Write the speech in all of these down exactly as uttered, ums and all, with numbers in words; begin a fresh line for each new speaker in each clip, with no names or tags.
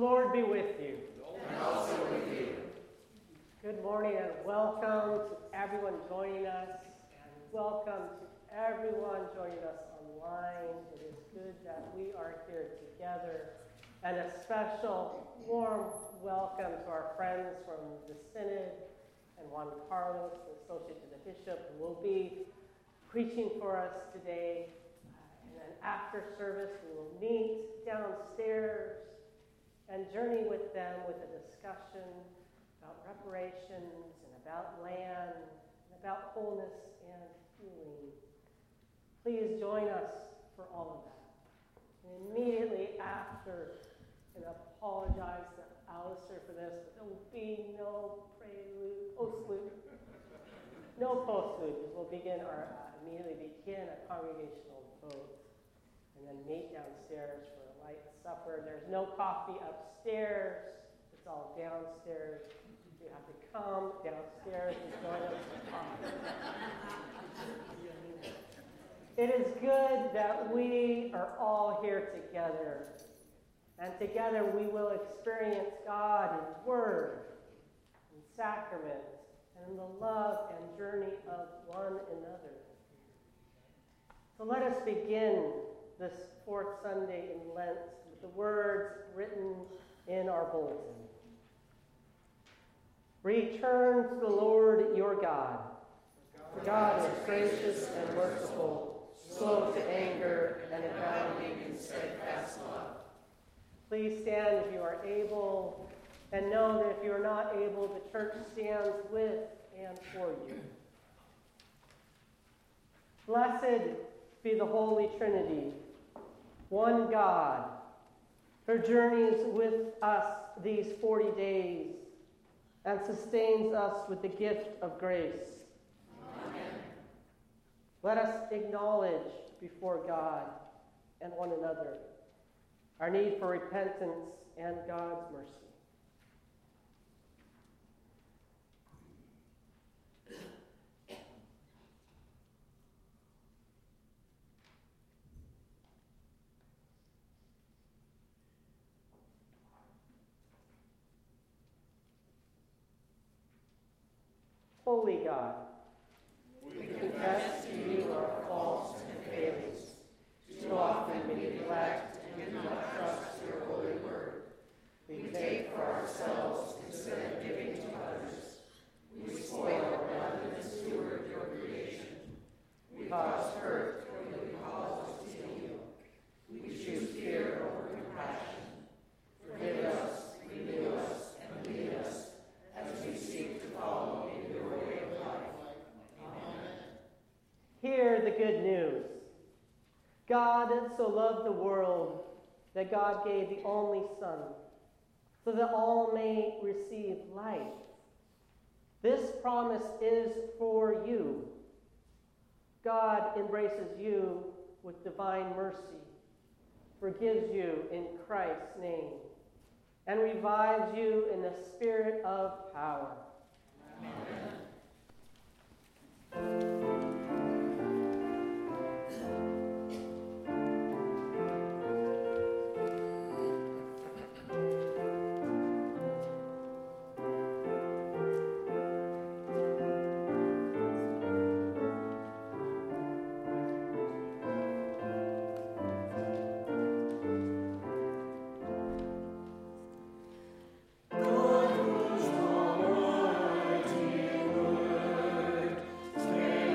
Lord be with you.
And also with you.
Good morning and welcome to everyone joining us, and welcome to everyone joining us online. It is good that we are here together, and a special warm welcome to our friends from the Synod and Juan Carlos, the Associate to the Bishop, who will be preaching for us today. Uh, and then after service, we will meet downstairs and journey with them with a discussion about reparations and about land and about wholeness and healing. Please join us for all of that. And immediately after, and apologize to Alistair for this, but there will be no prelude, postlude, no postlude. We'll begin our uh, immediately begin a congregational vote, and then meet downstairs for a light supper. There's no coffee upstairs. It's all downstairs. You have to come downstairs and join us for coffee. It is good that we are all here together. And together we will experience God in word, in sacrament, and in the love and journey of one another. So let us begin this fourth Sunday in Lent with the words written in our bulletin. Return to the Lord your God. For God is gracious and merciful, slow to anger, and abounding in steadfast love. Please stand if you are able, and know that if you are not able, the church stands with and for you. Blessed be the Holy Trinity, one God, who journeys with us these forty days and sustains us with the gift of grace.
Amen.
Let us acknowledge before God and one another our need for repentance and God's mercy. Holy God, we confess to you our faults and failings. Too often we neglect and do not trust your holy word. We take for ourselves instead of giving to others. We spoil rather than steward your creation. We cause hurt when we cause to heal. We choose fear over compassion. Forgive us, renew us, and lead us as we seek to follow in your way of life. Amen. Hear the good news. God so loved the world that God gave the only Son, so that all may receive life. This promise is for you. God embraces you with divine mercy, forgives you in Christ's name, and revives you in the spirit of power. Amen.
Lord, whose almighty word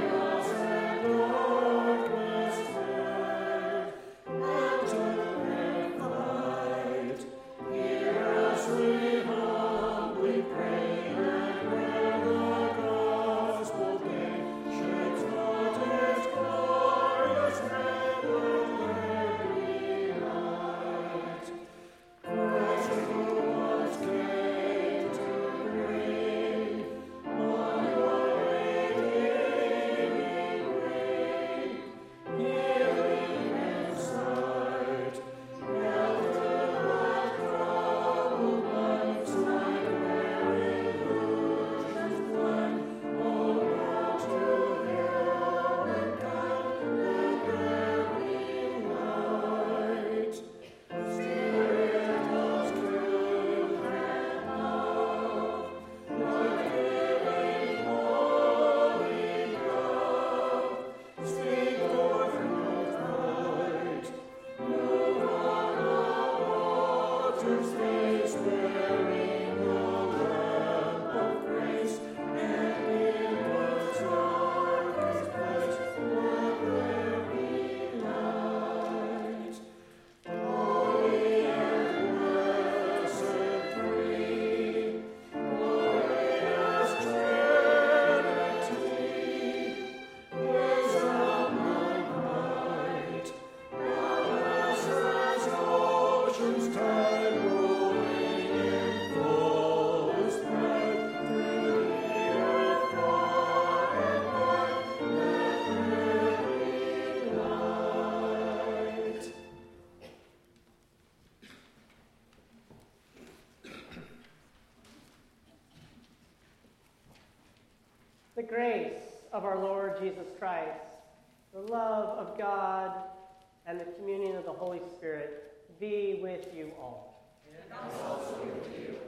of our Lord Jesus Christ, the love of God, and the communion of the Holy Spirit be with you all.
And also with you.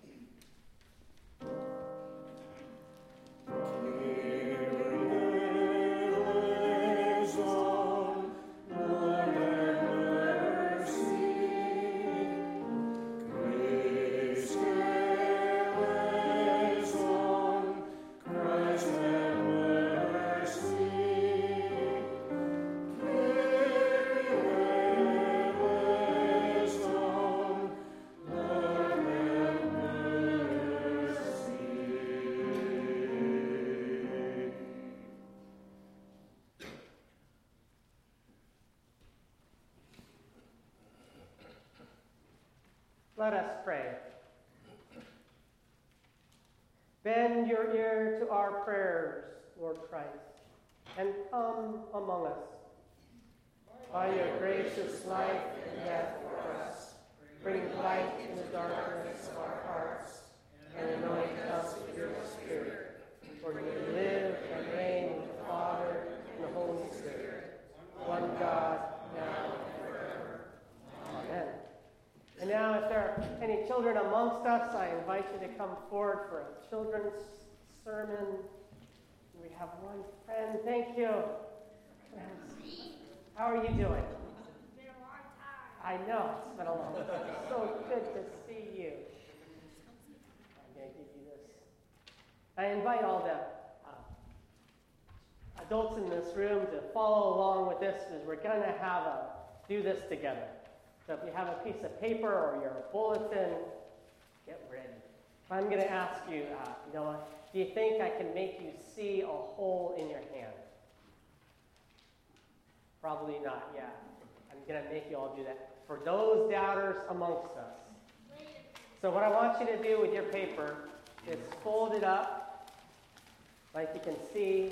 Let us pray. Bend your ear to our prayers, Lord Christ, and come among us. By your gracious life and death for us, bring light in the darkness of our hearts, and anoint us with your Spirit. For you live and reign with the Father and the Holy Spirit, one God, now and forever. Amen. And now, if there are any children amongst us, I invite you to come forward for a children's sermon. We have one friend. Thank you. How are you doing?
It's been a long time.
I know, it's been a long time. It's so good to see you. I'm going to give you this. I invite all the uh, adults in this room to follow along with this, because we're going to have a do this together. So if you have a piece of paper or your bulletin, get ready. I'm going to ask you, uh, Noah, do you think I can make you see a hole in your hand? Probably not, yeah. I'm going to make you all do that. For those doubters amongst us. So what I want you to do with your paper is fold it up like you can see,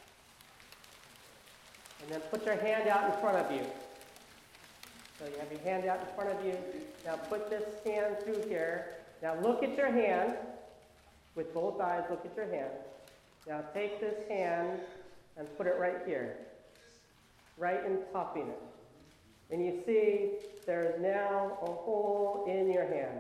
and then put your hand out in front of you. So you have your hand out in front of you. Now put this hand through here. Now look at your hand. With both eyes, look at your hand. Now take this hand and put it right here. Right in topping it. And you see there's now a hole in your hand.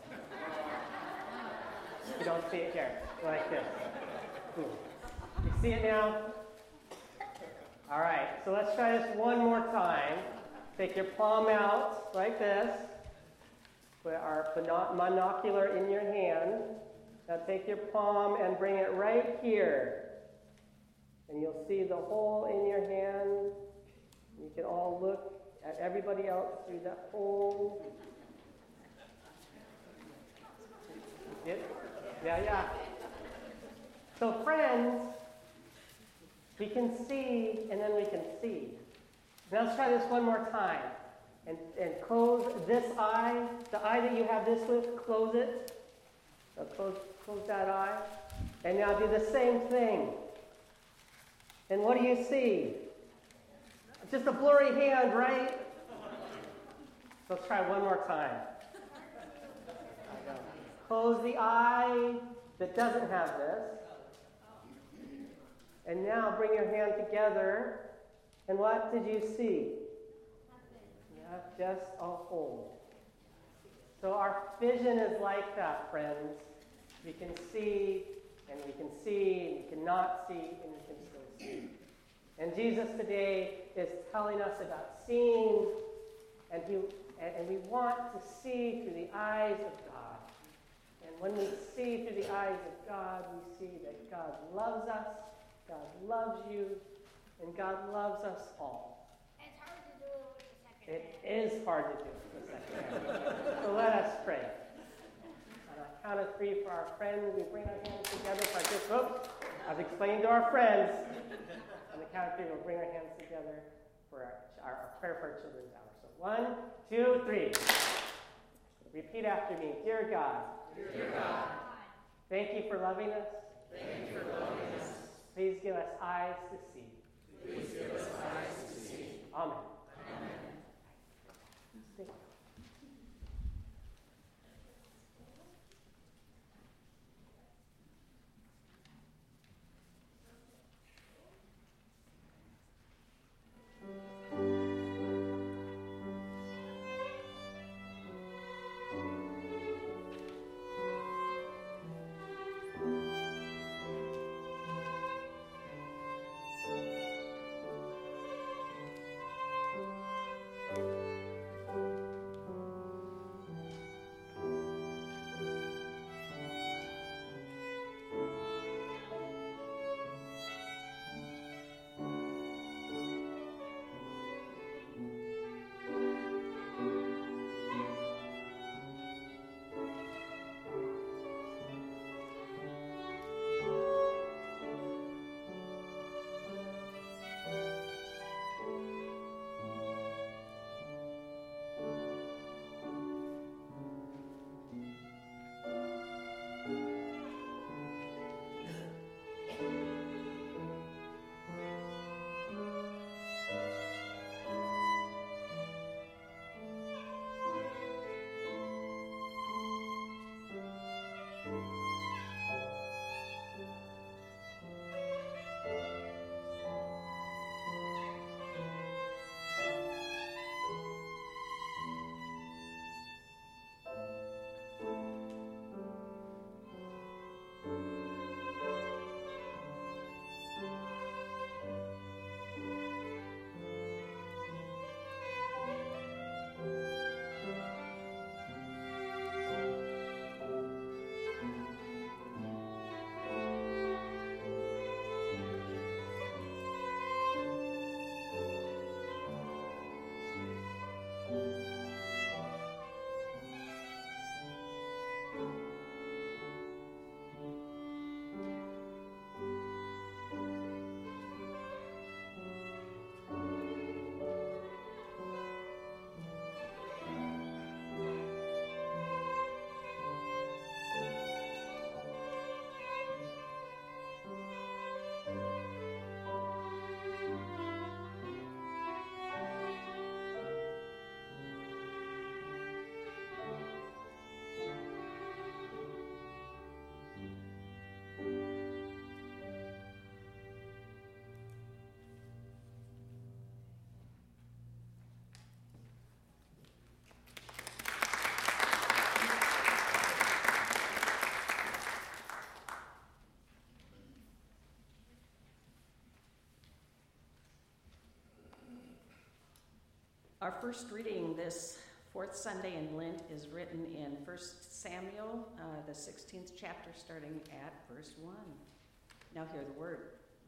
You don't see it here. Like this. You see it now? All right. So let's try this one more time. Take your palm out like this. Put our monocular in your hand. Now take your palm and bring it right here. And you'll see the hole in your hand. You can all look at everybody else through that hole. Yeah, yeah, yeah. So friends, we can see and then we can see. Now let's try this one more time. And, and close this eye. The eye that you have this with, close it. So close, close that eye. And now do the same thing. And what do you see? Just a blurry hand, right? So let's try one more time. Close the eye that doesn't have this. And now bring your hand together. And what did you see? Yeah, just a hole. So our vision is like that, friends. We can see, and we can see, and we cannot see, and we can still see. And Jesus today is telling us about seeing, and, he, and we want to see through the eyes of God. And when we see through the eyes of God, we see that God loves us, God loves you, and God loves us all.
It's hard to do it with the second
It
hand.
is hard to do with the second hand. So let us pray. On a count of three for our friends, we bring our hands together for our just, oops, I've explained to our friends. On the count of three, we'll bring our hands together for our, our, our prayer for our children's hour. So one, two, three. Repeat after me. Dear God.
Dear God,
Thank you for loving us.
thank you for loving us.
Please give us eyes to see.
Please give us eyes to see.
Amen.
Amen.
Stay.
Our first reading this fourth Sunday in Lent is written in First Samuel, uh, the sixteenth chapter, starting at verse one. Now hear the word.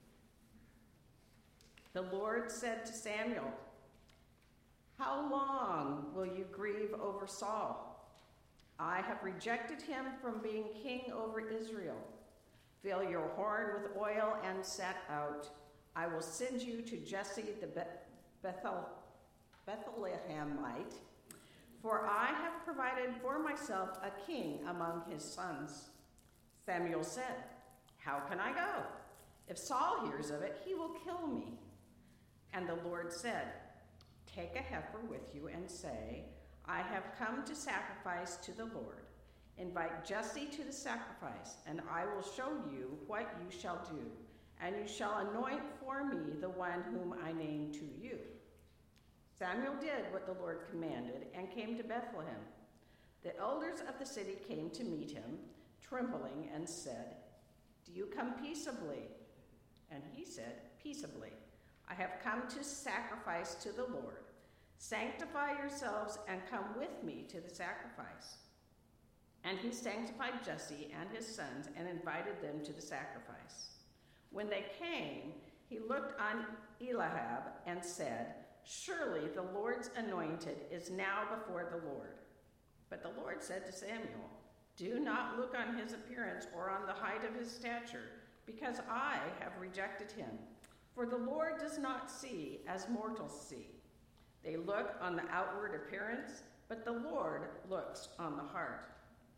The Lord said to Samuel, "How long will you grieve over Saul? I have rejected him from being king over Israel. Fill your horn with oil and set out. I will send you to Jesse the Bethel, Bethlehemite, for I have provided for myself a king among his sons." Samuel said, "How can I go? If Saul hears of it, he will kill me." And the Lord said, "Take a heifer with you and say, 'I have come to sacrifice to the Lord.' Invite Jesse to the sacrifice, and I will show you what you shall do, and you shall anoint for me the one whom I name to you." Samuel did what the Lord commanded and came to Bethlehem. The elders of the city came to meet him, trembling, and said, "Do you come peaceably?" And he said, "Peaceably. I have come to sacrifice to the Lord. Sanctify yourselves and come with me to the sacrifice." And he sanctified Jesse and his sons and invited them to the sacrifice. When they came, he looked on Eliab and said, "Surely the Lord's anointed is now before the Lord." But the Lord said to Samuel, "Do not look on his appearance or on the height of his stature, because I have rejected him. For the Lord does not see as mortals see. They look on the outward appearance, but the Lord looks on the heart."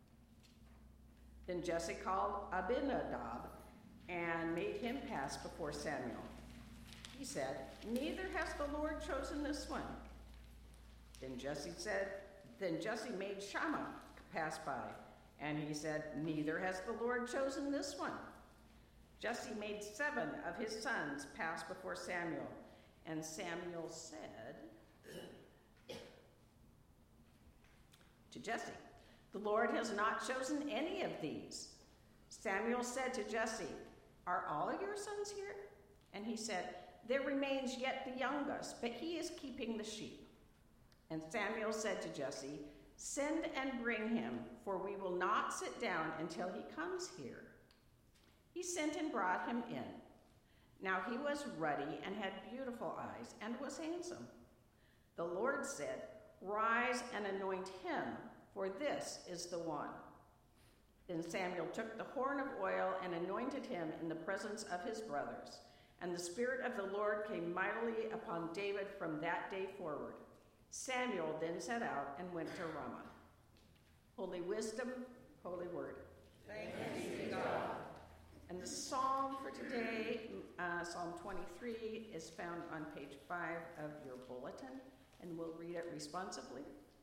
Then Jesse called Abinadab and made him pass before Samuel. He said, "Neither has the Lord chosen this one." Then Jesse said, Then Jesse made Shammah pass by, and he said, "Neither has the Lord chosen this one." Jesse made seven of his sons pass before Samuel, and Samuel said to Jesse, "The Lord has not chosen any of these." Samuel said to Jesse, "Are all your sons here?" And he said, "There remains yet the youngest, but he is keeping the sheep." And Samuel said to Jesse, "Send and bring him, for we will not sit down until he comes here." He sent and brought him in. Now he was ruddy and had beautiful eyes and was handsome. The Lord said, "Rise and anoint him, for this is the one." Then Samuel took the horn of oil and anointed him in the presence of his brothers. And the Spirit of the Lord came mightily upon David from that day forward. Samuel then set out and went to Ramah. Holy wisdom, holy word.
Thanks be to God.
And the psalm for today, uh, Psalm twenty-three, is found on page five of your bulletin, and we'll read it responsively.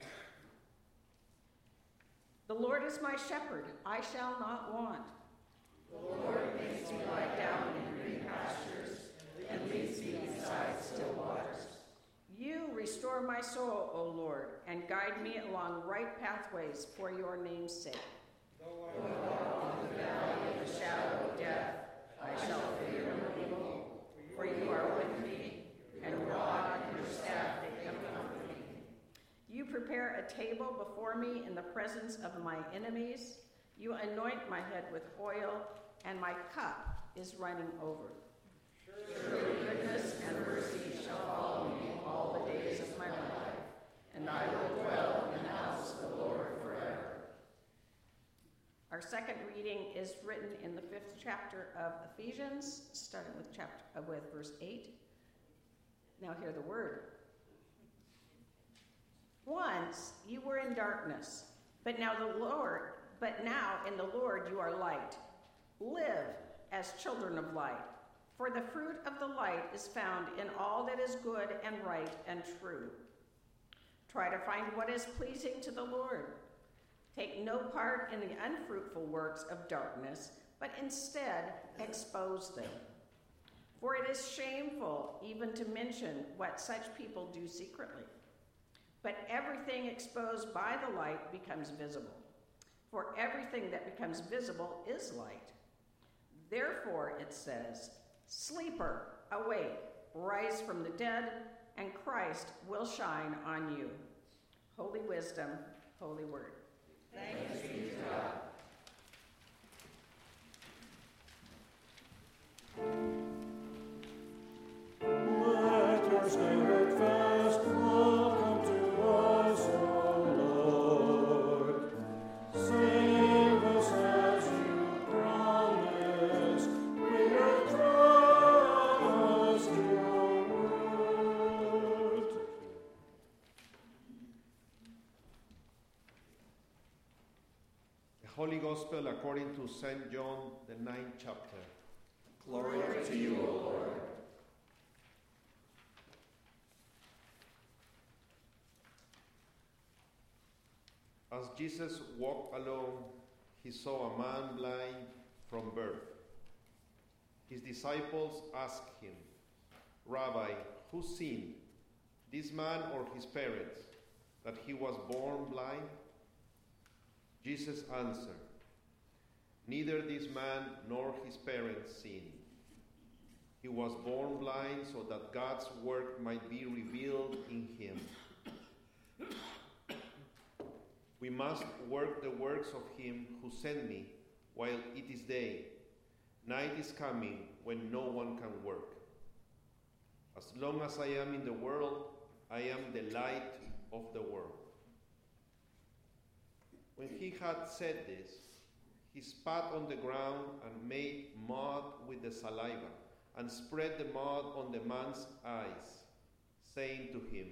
The Lord is my shepherd, I shall not want.
The Lord makes me lie down in green pastures and leads me beside still waters.
You restore my soul, O Lord, and guide me along right pathways for your name's sake.
Though I walk in the valley of the shadow of death, I shall fear no evil, for you are with me, and your rod and your staff, they comfort me.
You prepare a table before me in the presence of my enemies. You anoint my head with oil, and my cup is running over.
Surely goodness and mercy shall follow me all the days of my life, and I will dwell in the house of the Lord forever.
Our second reading is written in the fifth chapter of Ephesians, starting with chapter uh, with verse eight. Now hear the word. Once you were in darkness, but now the Lord, but now in the Lord you are light. Live as children of light, for the fruit of the light is found in all that is good and right and true. Try to find what is pleasing to the Lord. Take no part in the unfruitful works of darkness, but instead expose them. For it is shameful even to mention what such people do secretly. But everything exposed by the light becomes visible. For everything that becomes visible is light. Therefore, it says, "Sleeper, awake, rise from the dead, and Christ will shine on you. Holy wisdom, holy word.
Thanks be to God.
Let your steadfast love come to us, O Lord. Save us as you promised. We will trust your word.
The Holy Gospel according to Saint John, the ninth chapter.
Glory to you, O Lord.
As Jesus walked along, he saw a man blind from birth. His disciples asked him, Rabbi, who sinned, this man or his parents, that he was born blind? Jesus answered, neither this man nor his parents sinned. He was born blind so that God's work might be revealed in him. We must work the works of him who sent me while it is day. Night is coming when no one can work. As long as I am in the world, I am the light of the world. When he had said this, he spat on the ground and made mud with the saliva and spread the mud on the man's eyes, saying to him,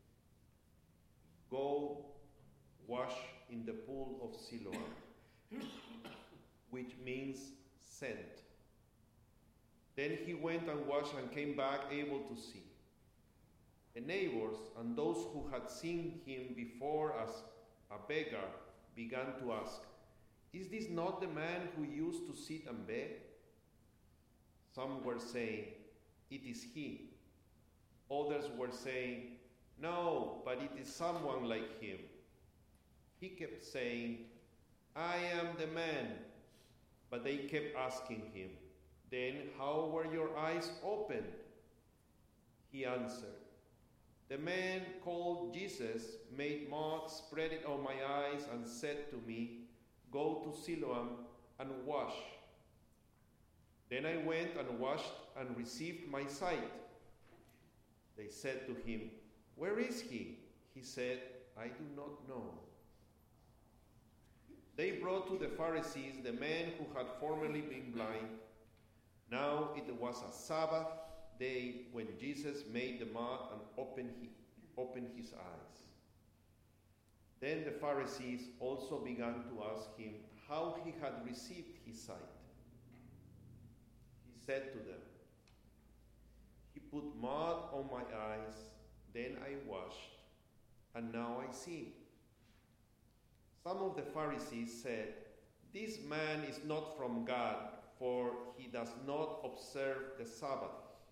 go wash in the pool of Siloam, which means sent. Then he went and washed and came back able to see. The neighbors and those who had seen him before as a beggar began to ask, is this not the man who used to sit and beg? Some were saying, it is he. Others were saying, no, but it is someone like him. He kept saying, I am the man. But they kept asking him, then how were your eyes opened? He answered, the man called Jesus made mud, spread it on my eyes, and said to me, go to Siloam and wash. Then I went and washed and received my sight. They said to him, where is he? He said, I do not know. They brought to the Pharisees the man who had formerly been blind. Now it was a Sabbath day when Jesus made the mud and opened, he, opened his eyes. Then the Pharisees also began to ask him how he had received his sight. He said to them, he put mud on my eyes, then I washed, and now I see. Some of the Pharisees said, this man is not from God, for he does not observe the Sabbath.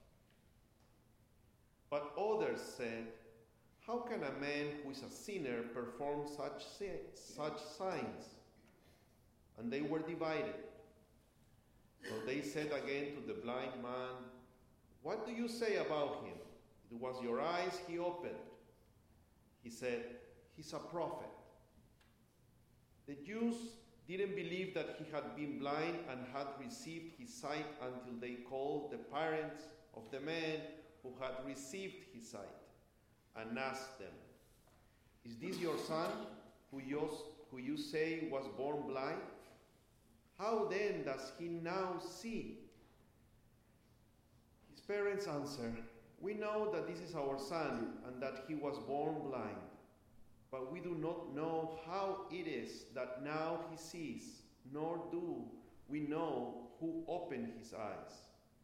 But others said, how can a man who is a sinner perform such, such signs? And they were divided. So they said again to the blind man, what do you say about him? It was your eyes he opened. He said, he's a prophet. The Jews didn't believe that he had been blind and had received his sight until they called the parents of the man who had received his sight and asked them, is this your son who you, who you say was born blind? How then does he now see? His parents answered, we know that this is our son and that he was born blind. But we do not know how it is that now he sees, nor do we know who opened his eyes.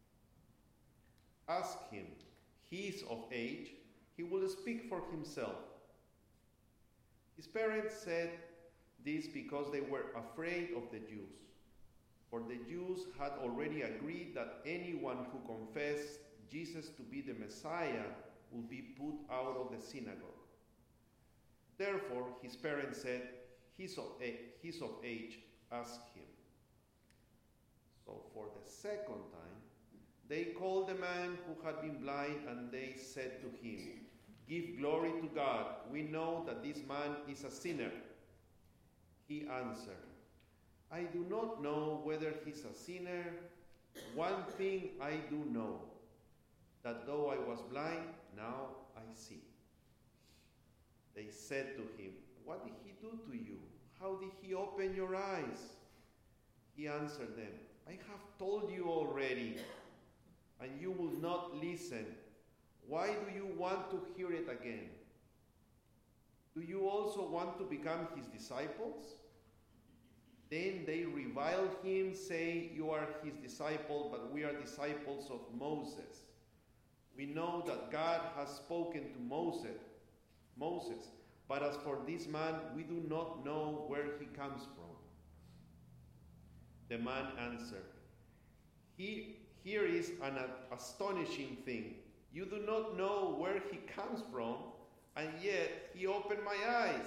Ask him, he is of age, he will speak for himself. His parents said this because they were afraid of the Jews, for the Jews had already agreed that anyone who confessed Jesus to be the Messiah will be put out of the synagogue. Therefore, his parents said, he's of, he's of age, ask him. So for the second time, They called the man who had been blind, and they said to him, "Give glory to God. We know that this man is a sinner." He answered, "I do not know whether he's a sinner. One thing I do know, that though I was blind, now I see." They said to him, "What did he do to you? How did he open your eyes?" He answered them, "I have told you already, and you will not listen. Why do you want to hear it again? Do you also want to become his disciples?" Then they reviled him, saying, "You are his disciple, but we are disciples of Moses. We know that God has spoken to Moses, Moses, but as for this man, we do not know where he comes from." The man answered, he, "Here is an astonishing thing. You do not know where he comes from, and yet he opened my eyes.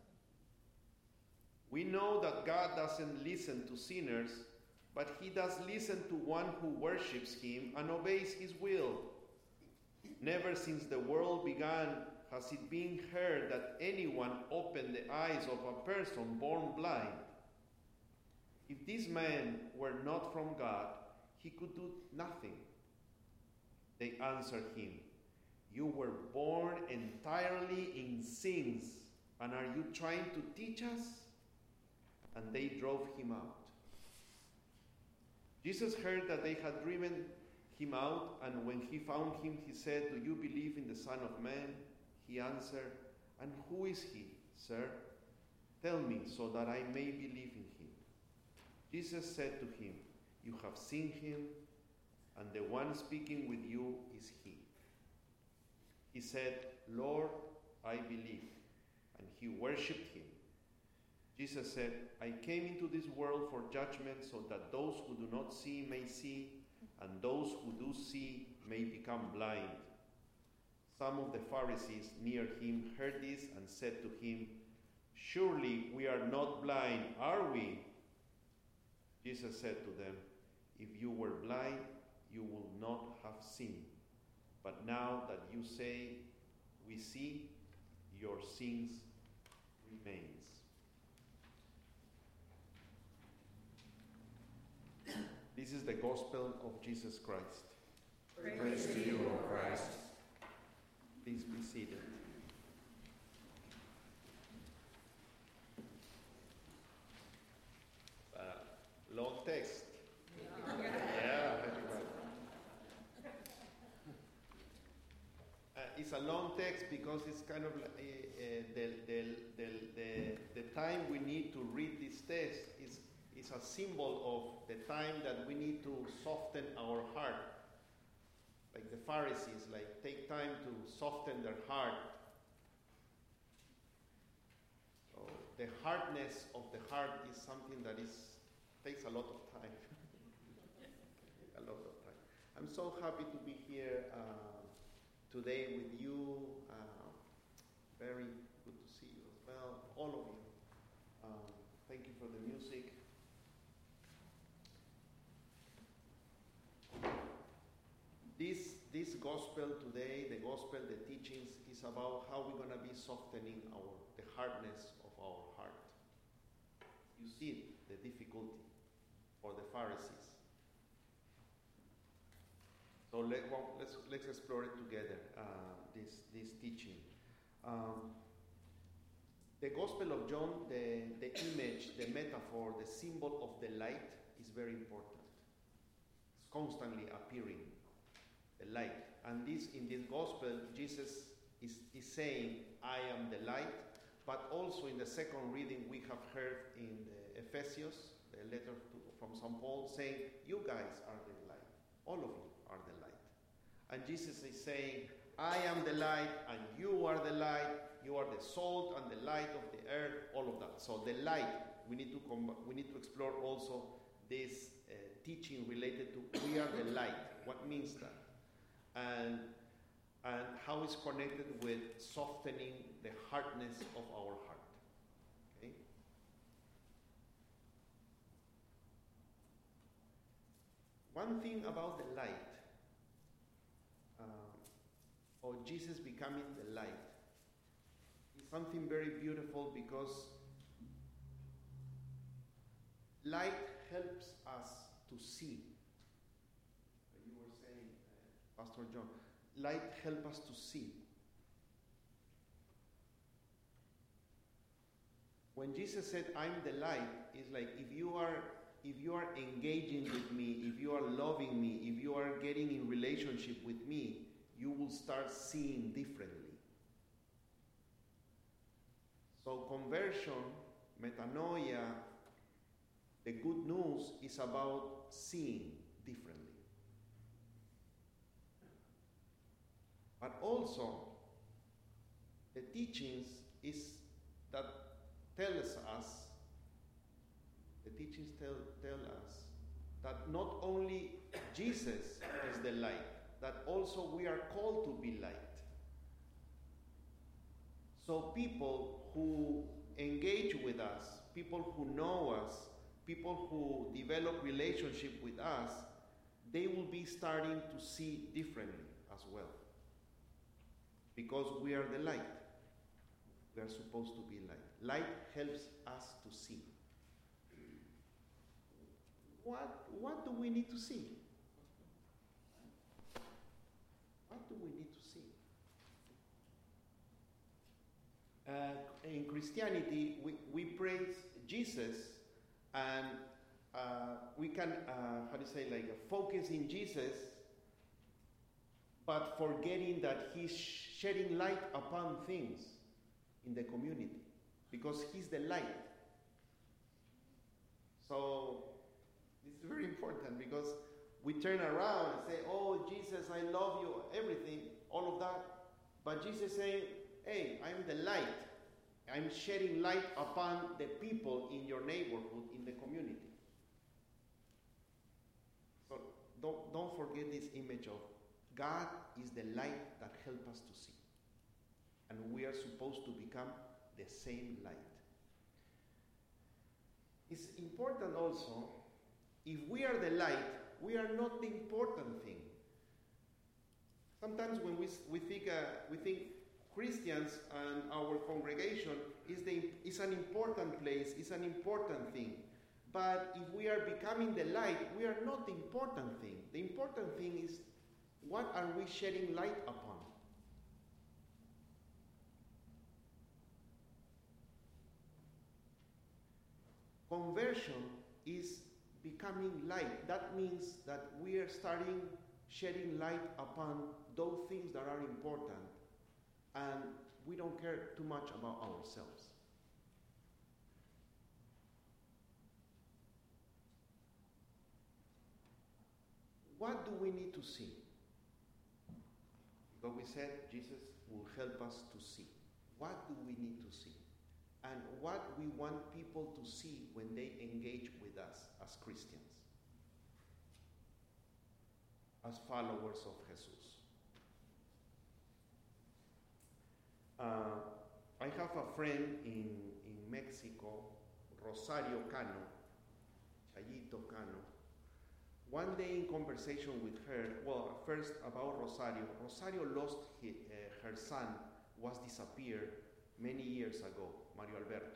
We know that God doesn't listen to sinners, but he does listen to one who worships him and obeys his will. Never since the world began has it been heard that anyone opened the eyes of a person born blind. If this man were not from God, he could do nothing." They answered him, "You were born entirely in sins, and are you trying to teach us?" And they drove him out. Jesus heard that they had driven him out, and when he found him, he said, "Do you believe in the Son of Man?" He answered, "And who is he, sir? Tell me, so that I may believe in him." Jesus said to him, "You have seen him, and the one speaking with you is he." He said, "Lord, I believe," and he worshipped him. Jesus said, "I came into this world for judgment, so that those who do not see may see, and those who do see may become blind." Some of the Pharisees near him heard this and said to him, "Surely we are not blind, are we?" Jesus said to them, "If you were blind, you would not have seen. But now that you say, 'We see,' your sins remains." This is the gospel of Jesus Christ.
Praise, Praise to you, O Christ.
Please be seated. Uh, long text. Yeah, very well. Uh, it's a long text because it's kind of like, uh, uh, the, the, the, the, the time we need to read this text is, is a symbol of the time that we need to soften our heart. Like the Pharisees, like take time to soften their heart. So the hardness of the heart is something that is takes a lot of time. a lot of time. I'm so happy to be here uh, today with you. Uh, very good to see you as well, all of you. Um, thank you for the music. This, this gospel today, the gospel, the teachings, is about how we're going to be softening our the hardness of our heart. You see it, the difficulty for the Pharisees. So let, well, let's, let's explore it together, uh, this, this teaching. Um, the Gospel of John, the, the image, the metaphor, the symbol of the light is very important. It's constantly appearing. The light. And this in this gospel, Jesus is, is saying, "I am the light," but also in the second reading we have heard in the Ephesians, the letter to, from Saint Paul, saying, "You guys are the light. All of you are the light." And Jesus is saying, "I am the light, and you are the light. You are the salt and the light of the earth," all of that. So the light, we need to com- we need to explore also this uh, teaching related to we are the light. What means that? And, and how it's connected with softening the hardness of our heart. Okay? One thing about the light or Jesus becoming the light, is something very beautiful because light helps us to see. You were saying, uh, Pastor John, light helps us to see. When Jesus said, I'm the light, it's like if you are if you are engaging with me, if you are loving me, if you are getting in relationship with me, you will start seeing differently. So conversion, metanoia, the good news is about seeing differently. But also, the teachings is that tells us, the teachings tell, tell us that not only Jesus is the light, that also we are called to be light. So people who engage with us, people who know us, people who develop relationship with us, they will be starting to see differently as well. Because we are the light. We are supposed to be light. Light helps us to see. What, what do we need to see? What do we need to see? Uh, in Christianity, we, we praise Jesus, and uh, we can, uh, how do you say, like focus in Jesus, but forgetting that he's shedding light upon things in the community, because he's the light. So it's very important, because we turn around and say, oh, Jesus, I love you, everything, all of that. But Jesus is saying, hey, I'm the light. I'm shedding light upon the people in your neighborhood, in the community. So don't, don't forget this image of God is the light that helps us to see. And we are supposed to become the same light. It's important also, if we are the light, we are not the important thing. Sometimes when we, we, think, uh, we think Christians and our congregation is, the, is an important place, is an important thing. But if we are becoming the light, we are not the important thing. The important thing is, what are we shedding light upon? Conversion is becoming light. That means that we are starting shedding light upon those things that are important, and we don't care too much about ourselves. What do we need to see? Because we said Jesus will help us to see. What do we need to see? And what we want people to see when they engage with us as Christians, as followers of Jesus. Uh, I have a friend in, in Mexico, Rosario Cano, Chayito Cano. One day in conversation with her, well, first about Rosario. Rosario lost his, uh, her son, was disappeared many years ago, Mario Alberto.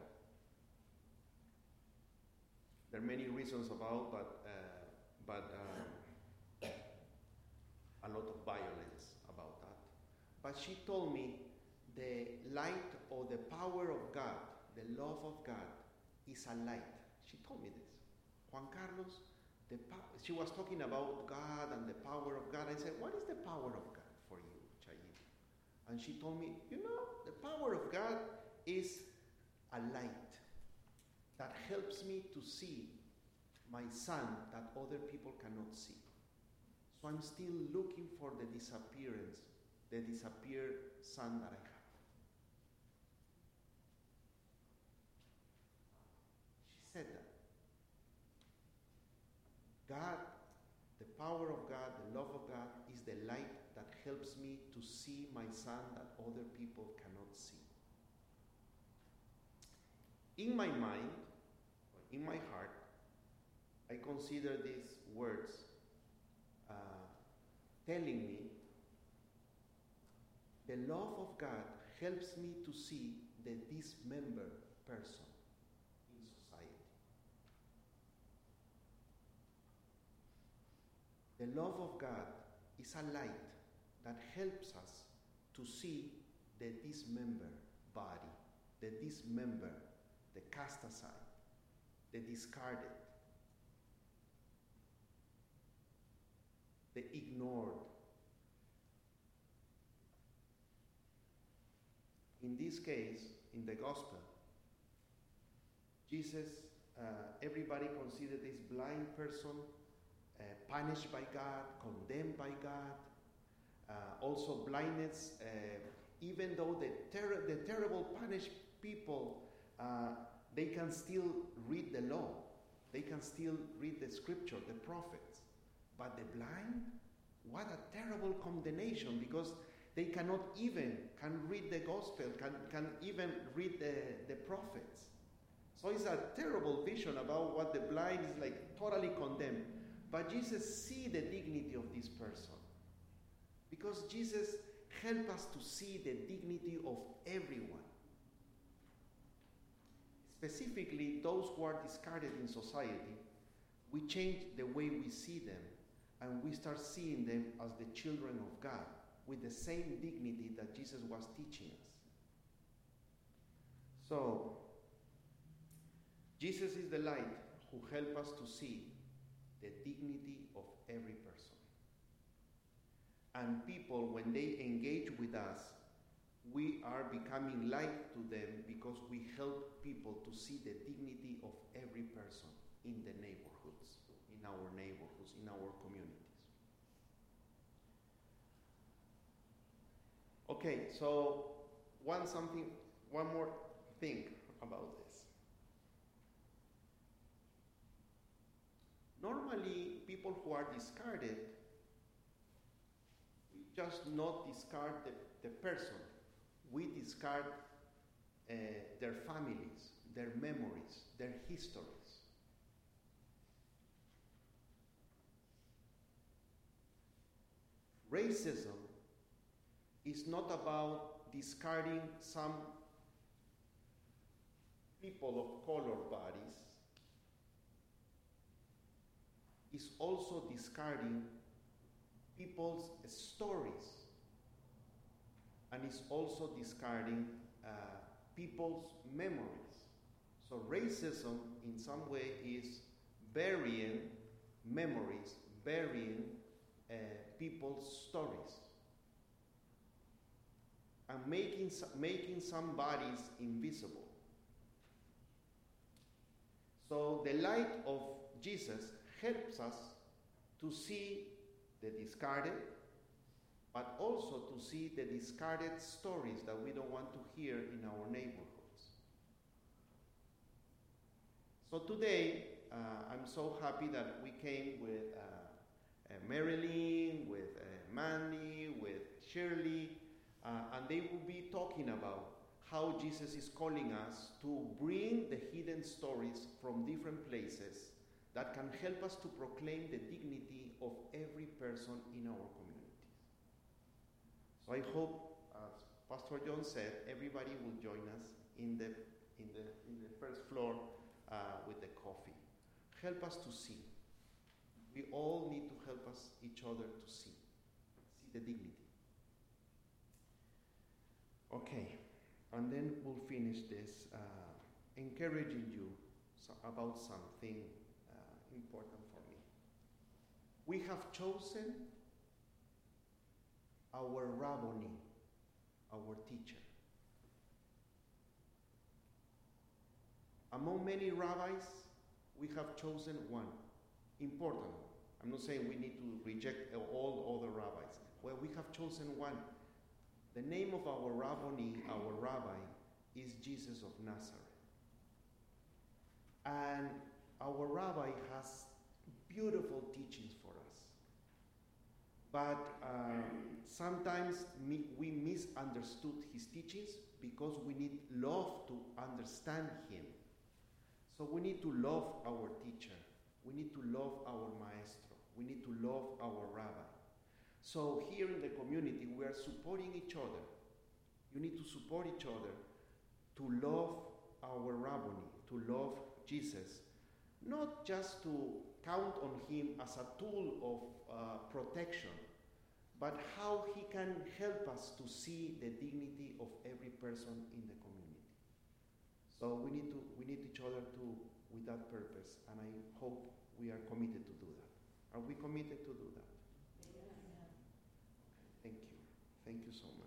There are many reasons about, but uh, but uh, a lot of violence about that. But she told me the light or the power of God, the love of God, is a light. She told me this. Juan Carlos, the po- she was talking about God and the power of God. I said, what is the power of God for you, Chayito? And she told me, you know, the power of God is a light that helps me to see my son that other people cannot see. So I'm still looking for the disappearance, the disappeared son that I have. She said that. God, the power of God, the love of God is the light that helps me to see my son that other people cannot see. In my mind, in my heart, I consider these words uh, telling me The love of God helps me to see the dismembered person in society. The love of God is a light that helps us to see the dismembered body, the dismembered, the cast aside, the discarded, the ignored. In this case, in the gospel, Jesus, uh, everybody considered this blind person uh, punished by God, condemned by God. Uh, also blindness, uh, even though the, ter- the terrible punished people, uh, they can still read the law. They can still read the scripture, the prophets. But the blind, what a terrible condemnation, because they cannot even can read the gospel, can, can even read the, the prophets. So it's a terrible vision about what the blind is like, totally condemned. But Jesus sees the dignity of this person. Because Jesus helps us to see the dignity of everyone. Specifically, those who are discarded in society, we change the way we see them, and we start seeing them as the children of God, with the same dignity that Jesus was teaching us. So, Jesus is the light who helps us to see the dignity of every person. And people, when they engage with us, we are becoming light to them because we help people to see the dignity of every person in the neighborhoods, in our neighborhoods, in our communities. Okay, so one something, one more thing about this. Normally, people who are discarded, we just not discard the, the person. We discard uh, their families, their memories, their histories. Racism is not about discarding some people of color bodies. It's also discarding people's stories. And it's also discarding uh, people's memories. So racism, in some way, is burying memories, burying uh, people's stories, and making, making some bodies invisible. So the light of Jesus helps us to see the discarded, but also to see the discarded stories that we don't want to hear in our neighborhoods. So today, uh, I'm so happy that we came with uh, uh, Marilyn, with uh, Mandy, with Shirley, uh, and they will be talking about how Jesus is calling us to bring the hidden stories from different places that can help us to proclaim the dignity of every person in our communities. So I hope, as Pastor John said, everybody will join us in the, in the, in the first floor uh, with the coffee. Help us to see. We all need to help us each other to see, see the dignity. Okay, and then we'll finish this uh, encouraging you so, about something uh, important for me. We have chosen our Rabboni, our teacher. Among many rabbis, we have chosen one, important one. I'm not saying we need to reject all other rabbis. Well, we have chosen one. The name of our Rabboni, our rabbi, is Jesus of Nazareth. And our rabbi has beautiful teachings for us. But uh, sometimes me, we misunderstood his teachings because we need love to understand him. So we need to love our teacher. We need to love our maestro. We need to love our rabbi. So here in the community, we are supporting each other You need to support each other, to love our Rabboni, to love Jesus, not just to count on him as a tool of uh, protection, but how he can help us to see the dignity of every person in the community. So we need to we need each other to with that purpose, and I hope we are committed to do that. Are we committed to do that?
Amen.
Thank you. Thank you so much.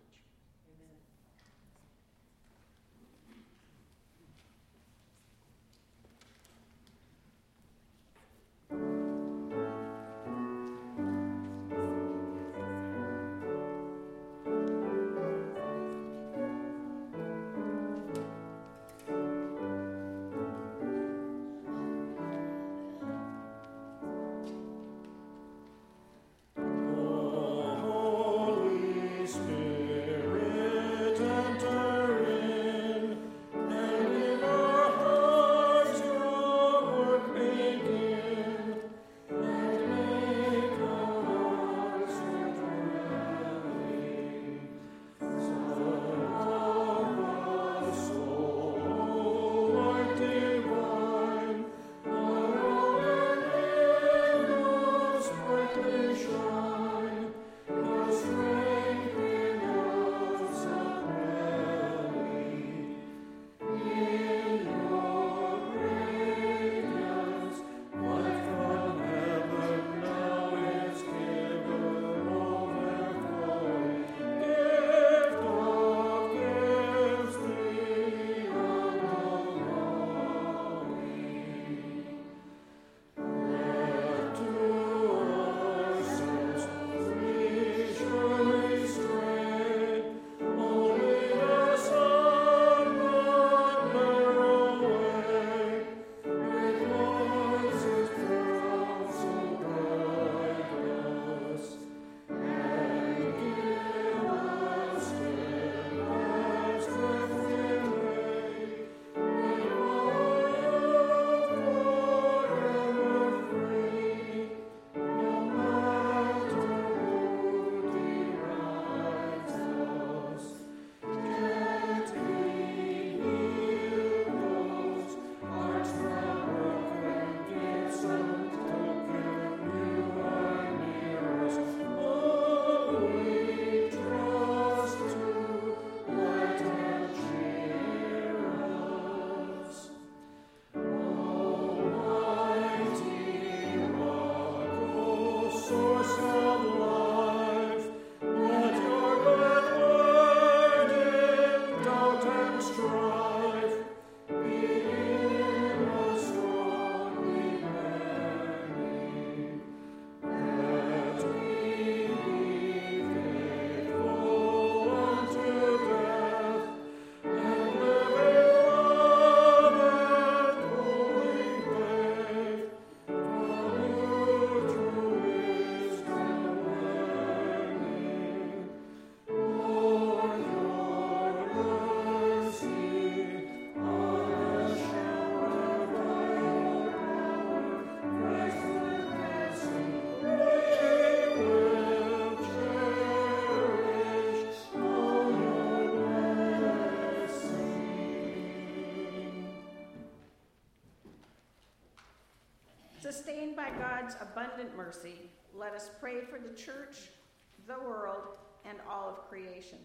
Sustained by God's abundant mercy, let us pray for the church, the world, and all of creation.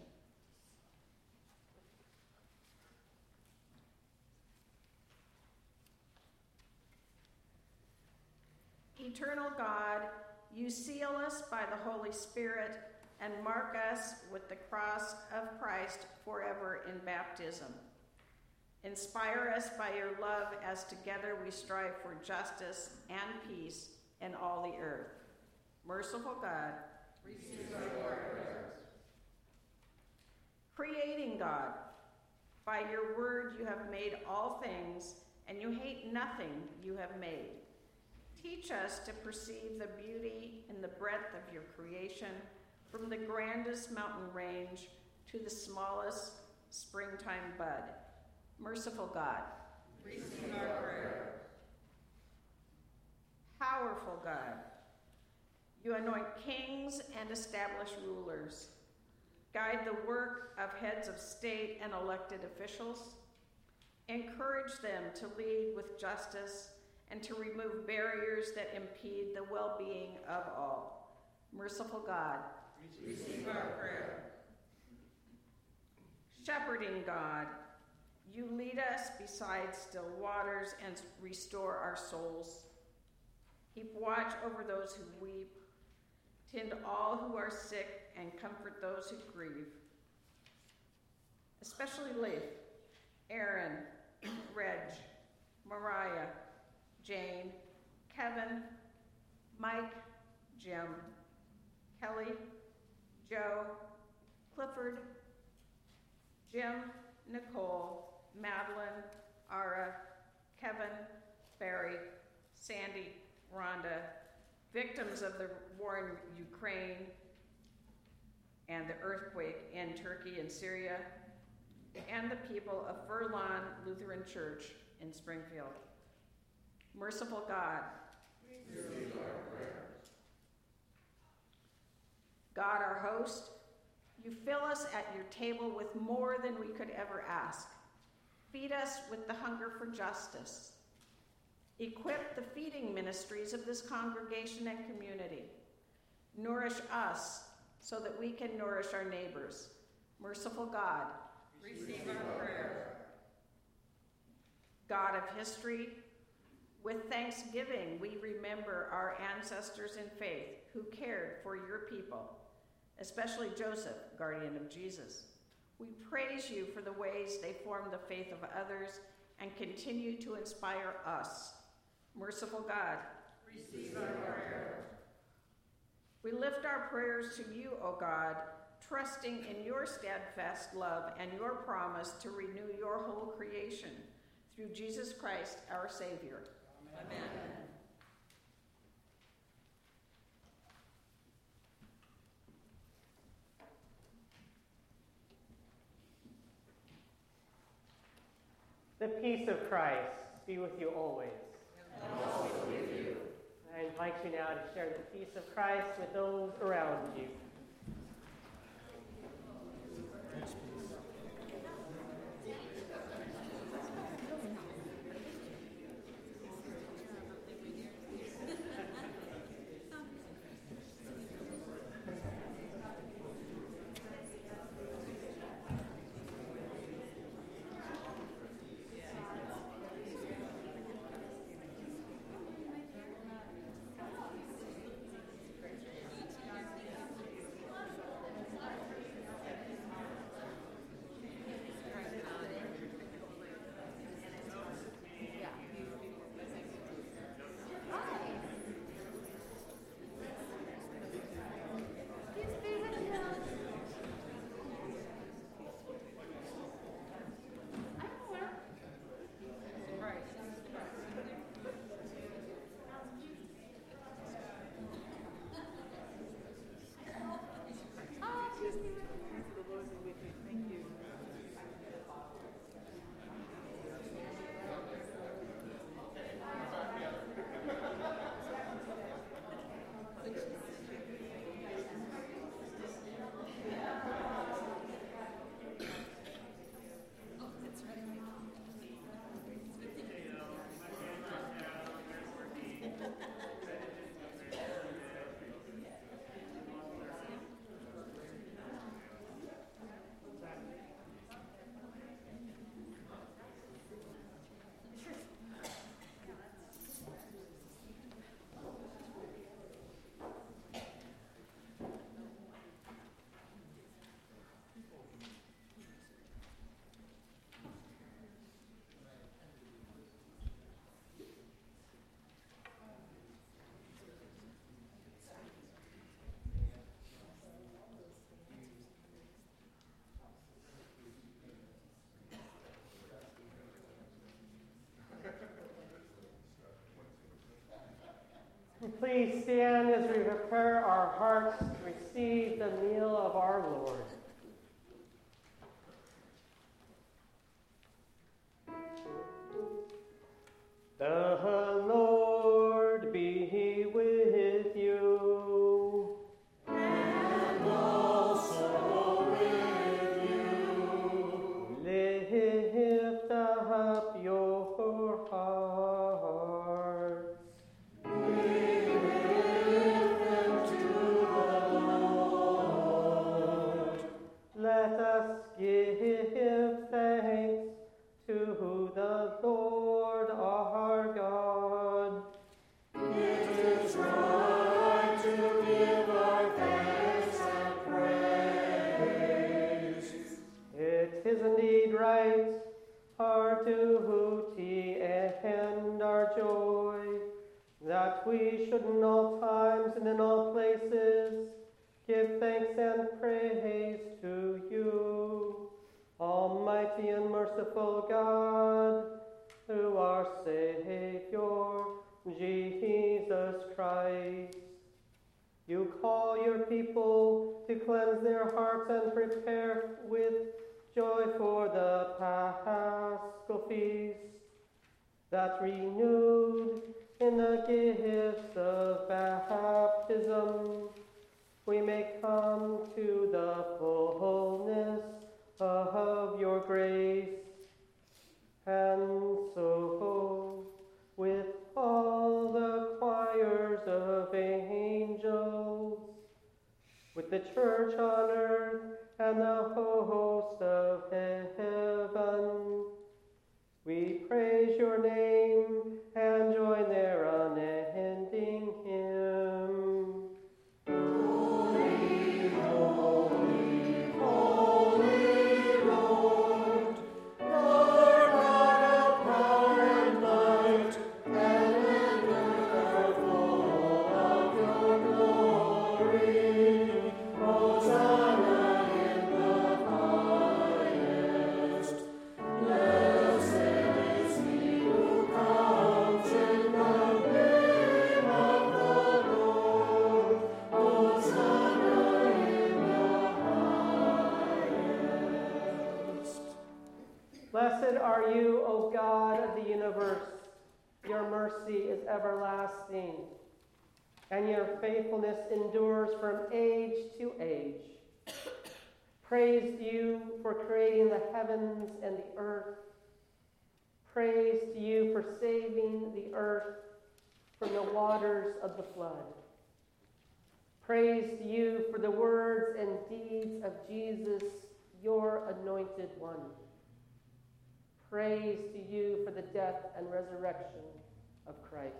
Eternal God, you seal us by the Holy Spirit and mark us with the cross of Christ forever in baptism. Inspire us by your love as together we strive for justice and peace in all the earth. Merciful God, receive our prayers. Creating God, by your word you have made all things, and you hate nothing you have made. Teach us to perceive the beauty and the breadth of your creation, from the grandest mountain range to the smallest springtime bud. Merciful God, receive our prayer. Powerful God, you anoint kings and establish rulers. Guide the work of heads of state and elected officials. Encourage them to lead with justice and to remove barriers that impede the well-being of all. Merciful God,
receive our prayer.
Shepherding God, you lead us beside still waters and restore our souls. Keep watch over those who weep, tend all who are sick, and comfort those who grieve. Especially Leif, Aaron, Reg, Mariah, Jane, Kevin, Mike, Jim, Kelly, Joe, Clifford, Jim, Nicole, Madeline, Ara, Kevin, Barry, Sandy, Rhonda, victims of the war in Ukraine and the earthquake in Turkey and Syria, and the people of Furlan Lutheran Church in Springfield. Merciful God,
Receive our prayers.
God our host, you fill us at your table with more than we could ever ask. Feed us with the hunger for justice. Equip the feeding ministries of this congregation and community. Nourish us so that we can nourish our neighbors. Merciful God,
Receive our prayer.
God of history, with thanksgiving we remember our ancestors in faith who cared for your people, especially Joseph, guardian of Jesus. We praise you for the ways they formed the faith of others and continue to inspire us. Merciful God,
Receive our prayer.
we lift our prayers to you, O God, trusting in your steadfast love and your promise to renew your whole creation through Jesus Christ, our Savior.
Amen.
The peace of Christ be with you always.
And also with you.
I invite you now to share the peace of Christ with those around you. Please stand as we prepare our hearts to receive the meal of our Lord. The Lord be with you.
And also with
us give thanks to the Lord our God.
It is right to give our thanks and praise.
It is indeed right, our duty and our joy, that we should in all times and in all places give thanks and praise to you, Almighty and merciful God, through our Savior, Jesus Christ. You call your people to cleanse their hearts and prepare with joy for the Paschal feast, that renewed in the gifts of baptism, we may come to the fullness of your grace. And so, with all the choirs of angels, with the church on earth and the host of heaven, we praise your name and join their unending hymn.
Holy, holy, holy Lord, Lord God of power and might, heaven and earth are full of your glory. Hosanna in the highest. Blessed is he who comes in the name of the Lord. Hosanna in the highest.
Blessed are you, O God of the universe. Your mercy is everlasting, and your faithfulness endures from age to age. Praise to you for creating the heavens and the earth. Praise to you for saving the earth from the waters of the flood. Praise to you for the words and deeds of Jesus, your anointed one. Praise to you for the death and resurrection of Christ.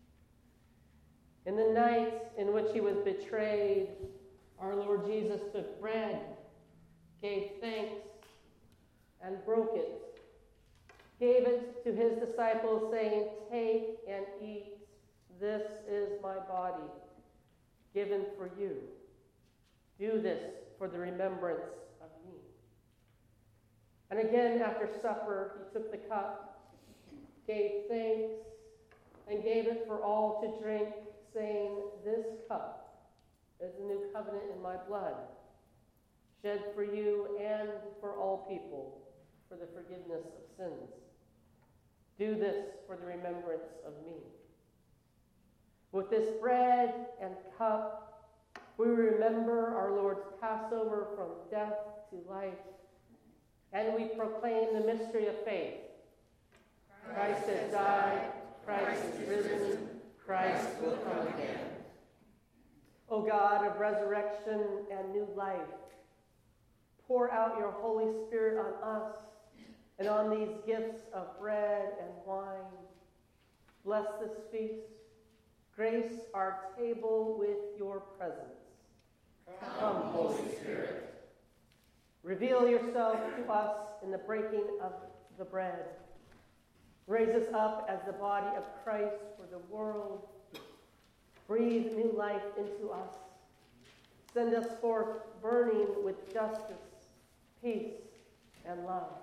In the night in which he was betrayed, our Lord Jesus took bread, gave thanks, and broke it, gave it to his disciples, saying, "Take and eat. This is my body, given for you. Do this for the remembrance of me." And again, after supper, he took the cup, gave thanks, and gave it for all to drink, saying, "This cup is the new covenant in my blood, shed for you and for all people for the forgiveness of sins. Do this for the remembrance of me." With this bread and cup, we remember our Lord's Passover from death to life, and we proclaim the mystery of faith. Christ has died, Christ is risen, Christ will come again. O God of resurrection and new life, pour out your Holy Spirit on us and on these gifts of bread and wine. Bless this feast. Grace our table with your presence. Come, Holy Spirit. Reveal yourself to us in the breaking of the bread. Raise us up as the body of Christ for the world. Breathe new life into us. Send us forth burning with justice, peace, and love.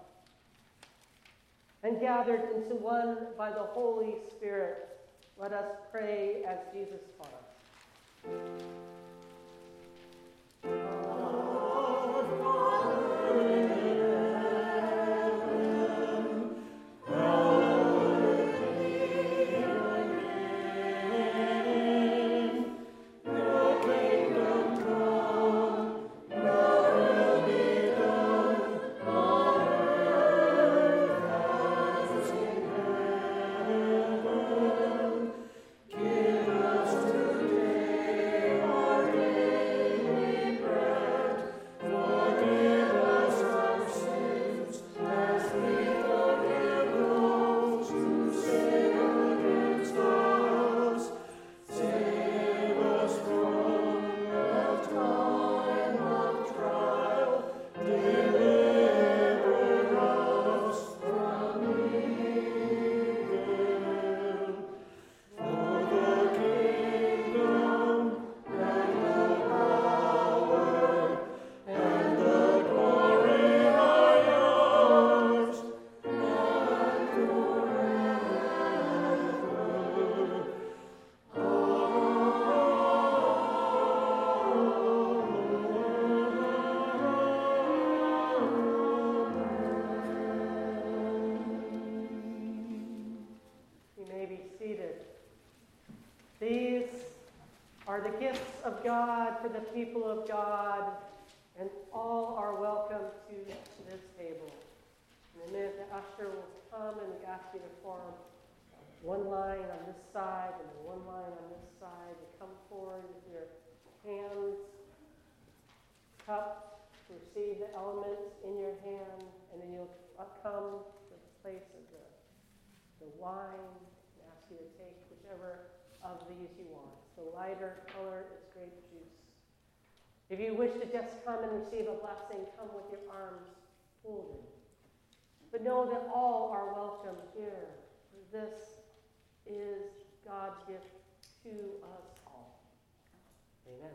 And gathered into one by the Holy Spirit, let us pray as Jesus taught us.
Give us today
are the gifts of God for the people of God, and all are welcome to this table. In a minute, the usher will come and we ask you to form one line on this side and one line on this side. You come forward with your hands, cup, to receive the elements in your hand, and then you'll come to the place of the, the wine and ask you to take whichever of these you want. The lighter color is grape juice. If you wish to just come and receive a blessing, come with your arms folded. But know that all are welcome here, for this is God's gift to us all. Amen.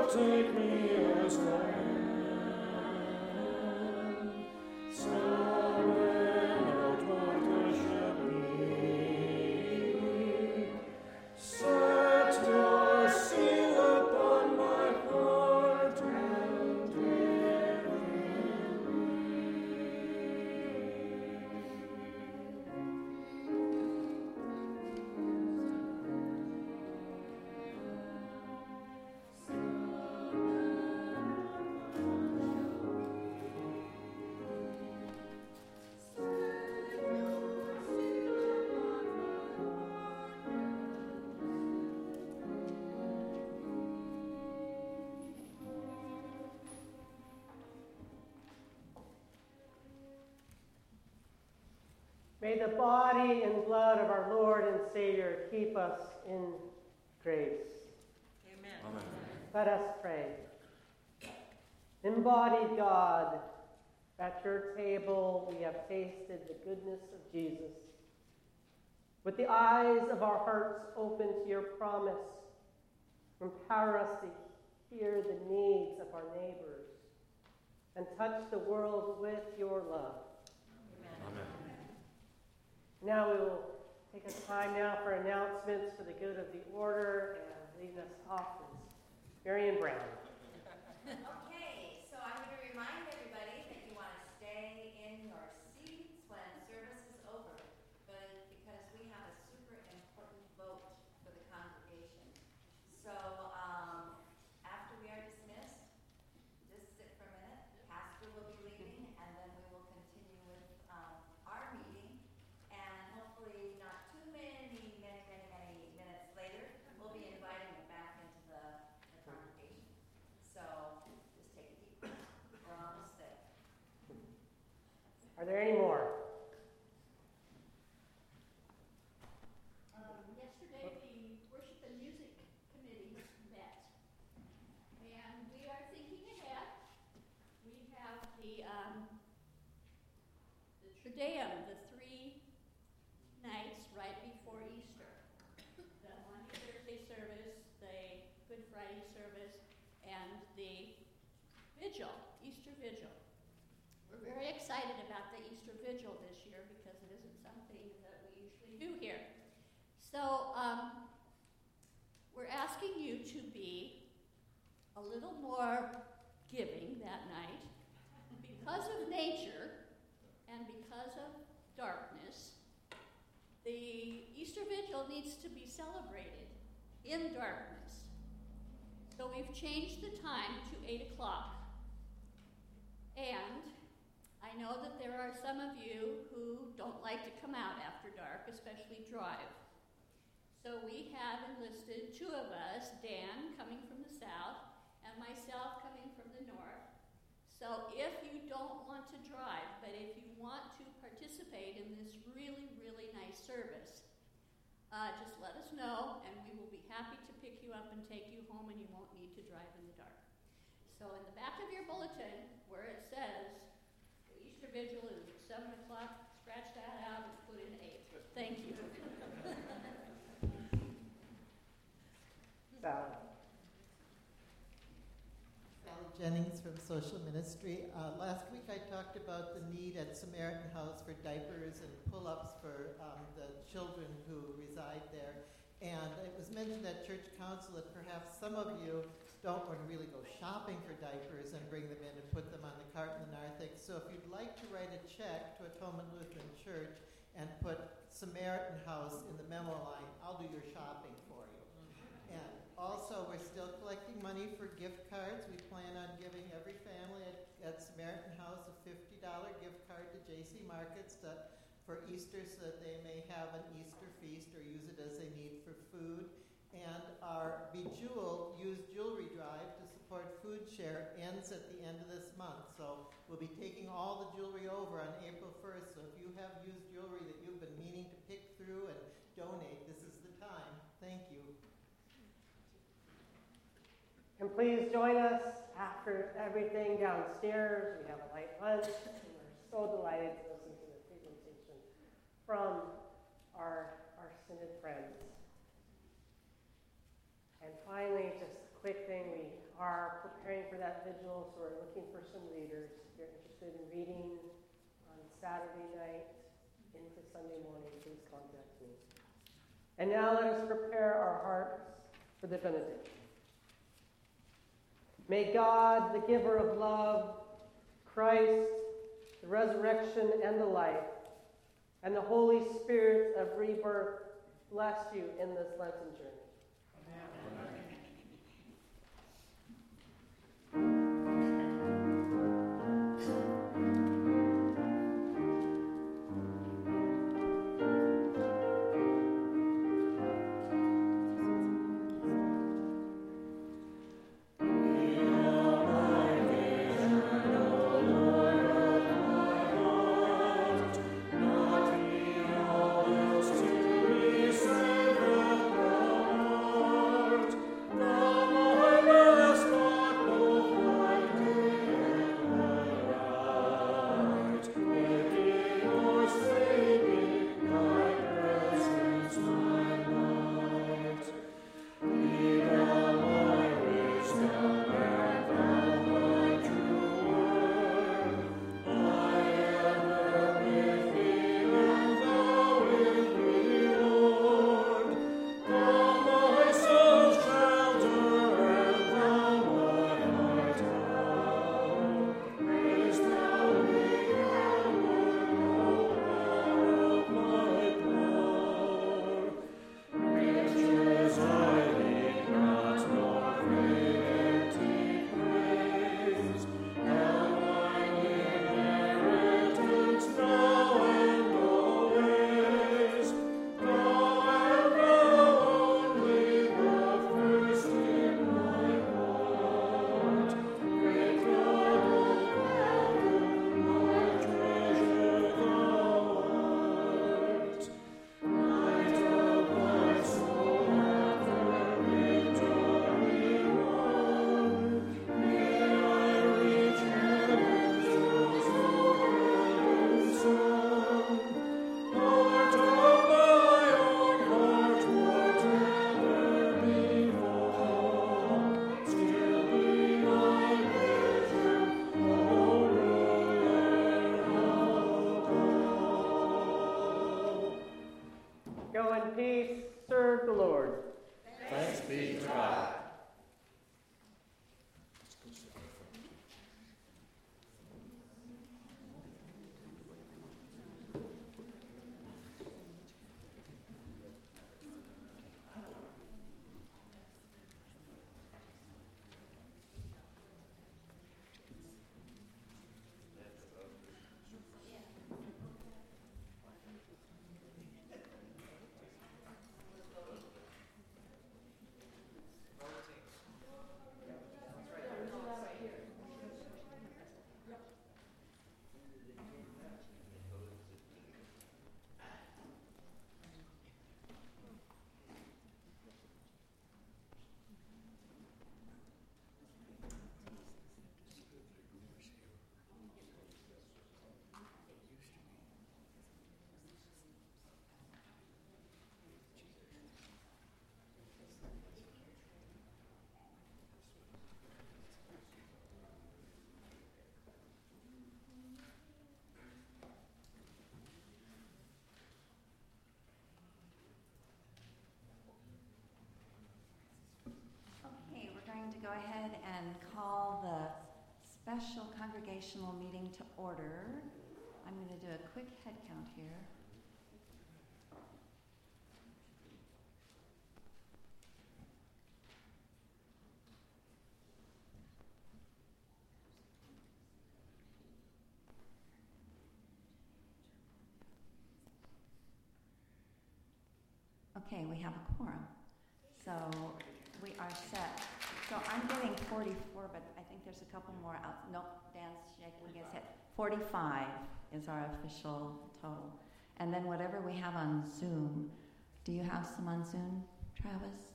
take me as I am. Spread out like a shepherd. Set your seal upon my heart and give
May the body and blood of our Lord and Savior keep us in grace.
Amen.
Amen.
Let us pray. Embodied God, at your table we have tasted the goodness of Jesus. With the eyes of our hearts open to your promise, empower us to hear the needs of our neighbors and touch the world with your love.
Amen.
Now we will take a time now for announcements for the good of the order, and leading us off is Marion Brown.
Okay, so I'm going to remind everybody that you want to stay in your seats when service is over, but because we have a super important vote for the congregation. So um, after we are dismissed, just sit for a minute. The pastor will be leaving, and then we will continue with um, our meeting. And hopefully not too many, many, many, many minutes later, we'll be inviting you back into the, the congregation. So just take a deep breath. We're almost there.
Are there any more?
Um, yesterday, the Worship and Music Committee met, and we are thinking ahead. We have the, um, the Triduum, the three nights right before Easter. The Monday, Thursday service, the Good Friday service, and the Vigil, Easter Vigil. We're very excited about the Easter Vigil this year because it isn't something that we usually do here. So um, we're asking you to be a little more giving that night because of nature and because of darkness. The Easter Vigil needs to be celebrated in darkness. So we've changed the time to eight o'clock. And I know that there are some of you who don't like to come out after dark, especially drive. So we have enlisted two of us, Dan coming from the south and myself coming from the north. So if you don't want to drive, but if you want to participate in this really, really nice service, uh, just let us know and we will be happy to pick you up and take you home, and you won't need to drive in the dark. So in the back of your bulletin, where it says the Easter Vigil is at seven o'clock, scratch that out and put in eight. Thank you.
Sally.
Sally Jennings from Social Ministry. Uh, last week I talked about the need at Samaritan House for diapers and pull-ups for um, the children who reside there. And it was mentioned at church council that perhaps some of you don't want to really go shopping for diapers and bring them in and put them on the cart in the narthex. So if you'd like to write a check to Atonement Lutheran Church and put Samaritan House in the memo line, I'll do your shopping for you. And also, we're still collecting money for gift cards. We plan on giving every family at, at Samaritan House a fifty dollars gift card to J C Markets to, for Easter so that they may have an Easter feast or use it as they need for food. And our Bejeweled used jewelry drive to support Food Share ends at the end of this month. So we'll be taking all the jewelry over on April first. So if you have used jewelry that you've been meaning to pick through and donate, this is the time. Thank you.
And please join us after everything downstairs. We have a light lunch. And we're so delighted to listen to the presentation from our, our synod friends. And finally, just a quick thing, we are preparing for that vigil, so we're looking for some readers. If you're interested in reading on Saturday night into Sunday morning, please contact me. And now let us prepare our hearts for the benediction. May God, the giver of love, Christ, the resurrection and the life, and the Holy Spirit of rebirth bless you in this Lenten journey. Go in peace, serve the Lord.
Thanks be to God.
Okay, we're going to go ahead and call the special congregational meeting to order. I'm going to do a quick head count here. Okay, we have a quorum. So we are set. So I'm getting forty-four, but I think there's a couple more out. Nope, Dan's shaking his head. forty-five is our official total. And then whatever we have on Zoom. Do you have some on Zoom, Travis?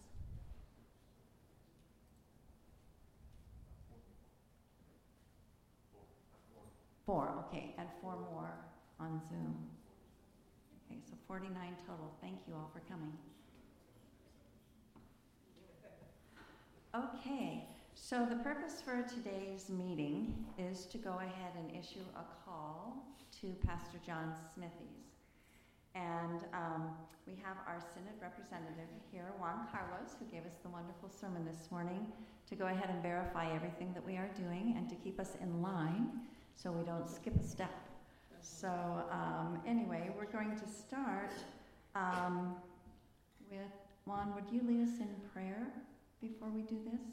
Four, okay, and four more on Zoom. Okay, so forty-nine total. Thank you all for coming. Okay,
So the purpose for today's meeting is to go ahead and issue a call to Pastor John Smithies. And um, we have our Synod representative here, Juan Carlos, who gave us the wonderful sermon this morning, to go ahead and verify everything that we are doing and to keep us in line so we don't skip a step. So um, anyway, we're going to start um, with, Juan, would you lead us in prayer before we do this?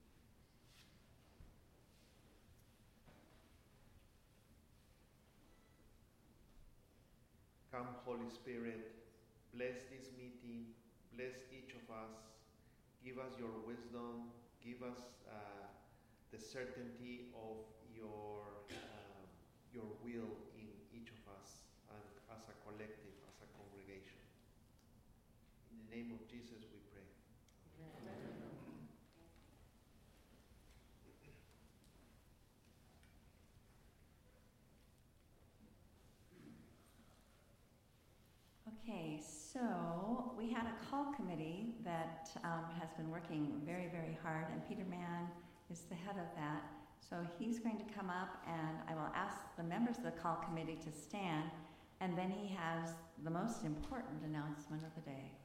Come, Holy Spirit, bless this meeting, bless each of us, give us your wisdom, give us uh, the certainty of your, uh, your will in each of us and as a collective, as a congregation. In the name of Jesus we pray. Amen.
Okay, so we had a call committee that um, has been working very, very hard, and Peter Mann is the head of that. So he's going to come up, and I will ask the members of the call committee to stand, and then he has the most important announcement of the day.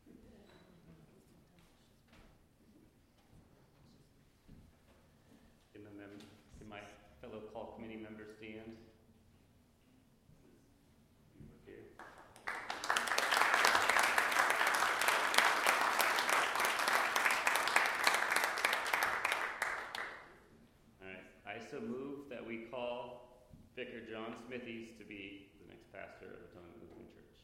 Can my, mem- can my fellow call committee members stand? Okay. I so move that we call Vicar John Smithies to be the next pastor of Atonement Lutheran Church.